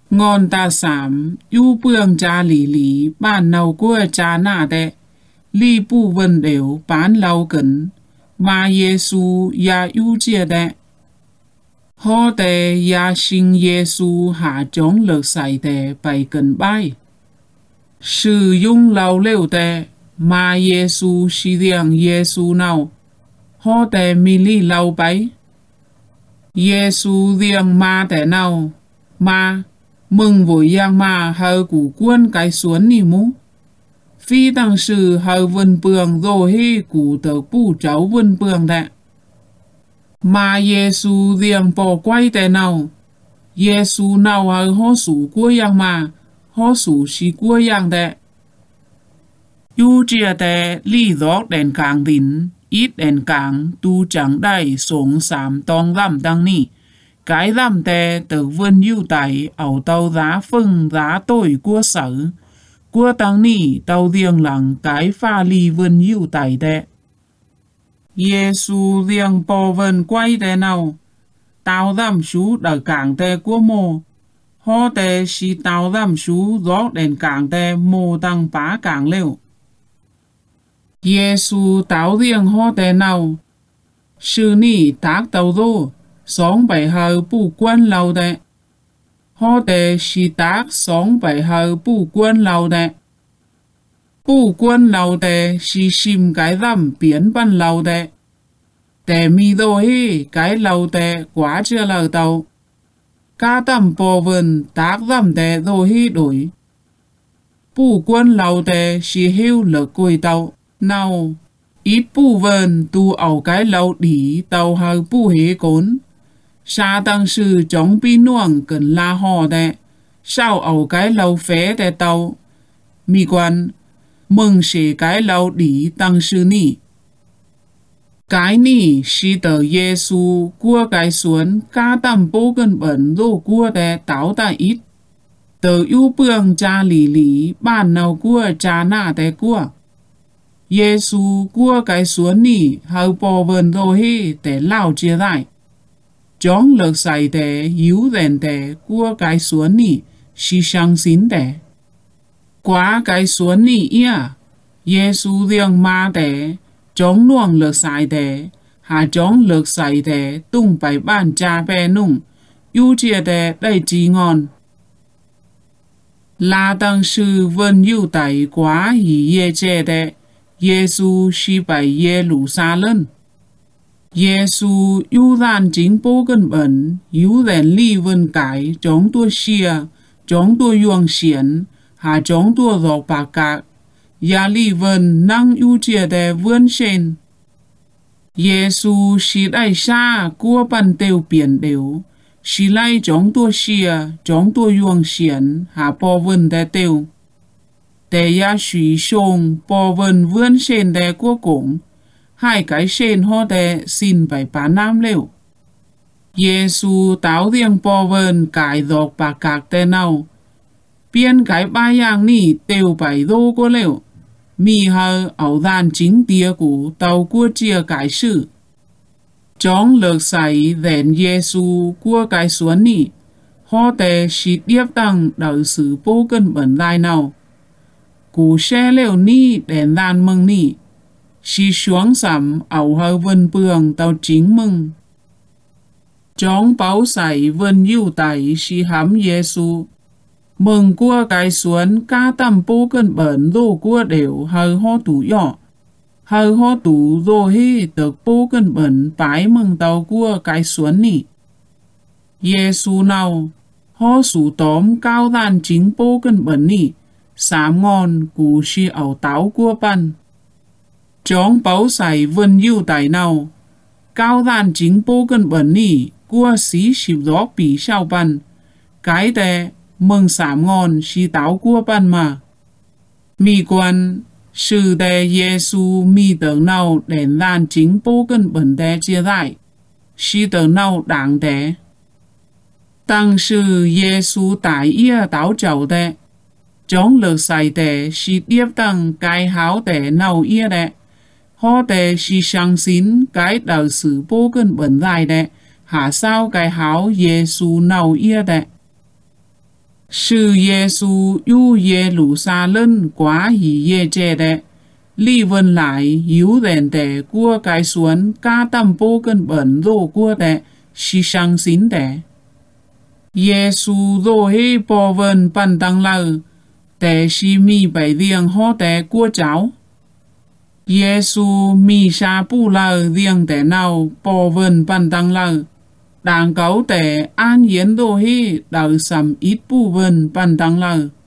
Ngon ta sám, yu bương cha lì lì, ban nâu của cha na đệ. Li bu vân đều, bán lâu cẩn. Ma Giê-xu ya yu chia đệ. Hô đệ ya sinh Giê-xu hạ chống lực xảy đệ bày cẩn bay. Sử dụng lâu liều đệ, ma Giê-xu xì riêng Giê-xu nào. Hô đệ mi li lâu bấy. Giê-xu riêng ma đệ nào. Ma, mừng với yang ma hờ củ quân cái xuân nì mũ. Phi tăng sư hờ vân bường rồi hi củ tờ bù cháu vân bường đệ. Ma Giê-xu riêng bỏ quay đệ nào. Giê-xu nào hờ hô sủ của yang ma, hô sủ xì của yang đệ. Yu chia đệ lý dọc đèn càng đín, ít đèn càng tu chẳng đầy sống sám tông lắm đăng nì. Cái làm tè từ vân yu tại ẩu tàu giá phừng giá tội của sở. Của tăng nì tàu riêng lặng cái pha ly vân yu tại tè. Giê-xu riêng bò vân quay tè nào. Tàu giảm chú đỡ cảng tè của mô. Hô tè xì tàu giảm chú gió đèn cảng tè mô tăng bá cảng liều. Giê-xu tàu riêng hô tè nào. Sư nì tác tàu rô. Sống bảy hờ bù quân lâu đệ. Hô đệ xì tác sống bảy hờ bù quân lâu đệ. Bù quân lâu đệ xì xìm cái rằm biến bắn lâu đệ. Đệ mi đô hi cái lâu đệ quá chưa lâu tàu. Cá tầm bò vần tác rằm đệ đô hi đổi. Bù quân lâu đệ xì hiu lực quỳ tàu. Nào, ít bù vần tu ẩu cái lâu đỉ tàu hờ bù hế cốn. Sa tăng sư chống bi nuông cần la hò đệ. Sao ẩu cái lâu phế đệ tàu. Mi quan mừng xế cái lâu đỉ tăng sư nì. Cái nì xì tờ Giê-xu của cái xuân cá tầm bố gần bẩn đô của đệ táo ta ít. Tờ yu bương cha lì lì bàn nào của cha nà đệ của. Giê-xu của cái xuân nì hầu bò vần đô hi để lao chia lại. Chống lực xảy đệ yếu rèn đệ của cái xuân nì xì sang xin đệ. Quá cái xuân nì ia, Giê-xu riêng ma đệ, chống nuông lực xảy đệ, hạ chống lực xảy đệ tung bảy bàn cha bè nung, yu chia đệ đầy trí ngon. La tăng sư vân yu tẩy quá hì yê chê đệ, Giê-xu xì bảy yê lũ xa lân. Giê-xu yu dàn chính bố gần bẩn, yu rèn ly vân cái, chống tua xìa, chống tua yuang xiển, hạ chống tua dọc bà cạc, ya ly vân năng yu chia đệ vươn xên. Giê-xu xì đại xa của bàn tiêu biển đều, xì lai chống tua xìa, chống tua yuang xiển, hạ bò vân đệ tiêu. Đệ ya xùy xông, bò vân vươn xên đệ của cũng. Hai cái sen hô đệ xin bảy bá nam liều. Giê-xu táo riêng bò vần cái dọc bà cạc tê nào. Biên cái ba yang nì tiêu bảy đô của liều. Mì hờ ẩu đàn chính tía của tàu của chia cái sự. Chống lực xảy rèn Giê-xu của cái xuân nì. Hô đệ xịt điếp tăng đợi sự bố cân bẩn lại nào. Cú xe liều nì đèn đàn mừng nì. Xì xuống sắm ẩu hờ vân bường tàu chính mừng. Chống báo xảy vân yu tẩy xì hám Giê-xu. Mừng của cái xuân ca tầm bố cân bẩn đô của đều hờ hô tủ nhỏ. Hờ hô tủ rồi hi tực bố cân bẩn bái mừng tàu của cái xuân nì. Giê-xu nào hô sủ tóm cao đàn chính bố cân bẩn nì. Sám ngon cú xì ẩu táo của bàn. Chống báo xảy vân yu tẩy nào. Cao đàn chính bố cân bẩn nì. Của xí xịp gió bỉ sao bàn. Cái đệ mừng sám ngon xì táo của bàn mà. Mì quan sư đệ Giê-xu mì tờ nào đèn đàn chính bố cân bẩn đệ chia lại. Xì tờ nào đáng đệ. Tăng sư Giê-xu tải ia táo chầu đệ. Chống lực xảy đệ xì điếp tăng cái háo đệ nào ia đệ. Hô đệ xì sang xin cái đạo sử bố cân bẩn lại đệ. Hạ sao cái háo Giê-xu nào ia đệ. Sư Giê-xu yu Giê-lù-xa-lân quá hỉ yê chê đệ, Lý vân lại yếu đèn đệ của cái xuân ca tâm bố cân bẩn rô của đệ, xì sang xín đệ. Giê-xu rô hê bò vân bàn tăng lờ, đệ xì mì bảy riêng hó đệ của cháu. Giê-xu mì xa bù lờ riêng đệ nào bò vân bàn tăng lờ, đảng cấu đệ an yến rô hê đào xăm ít bù vân bàn tăng lờ.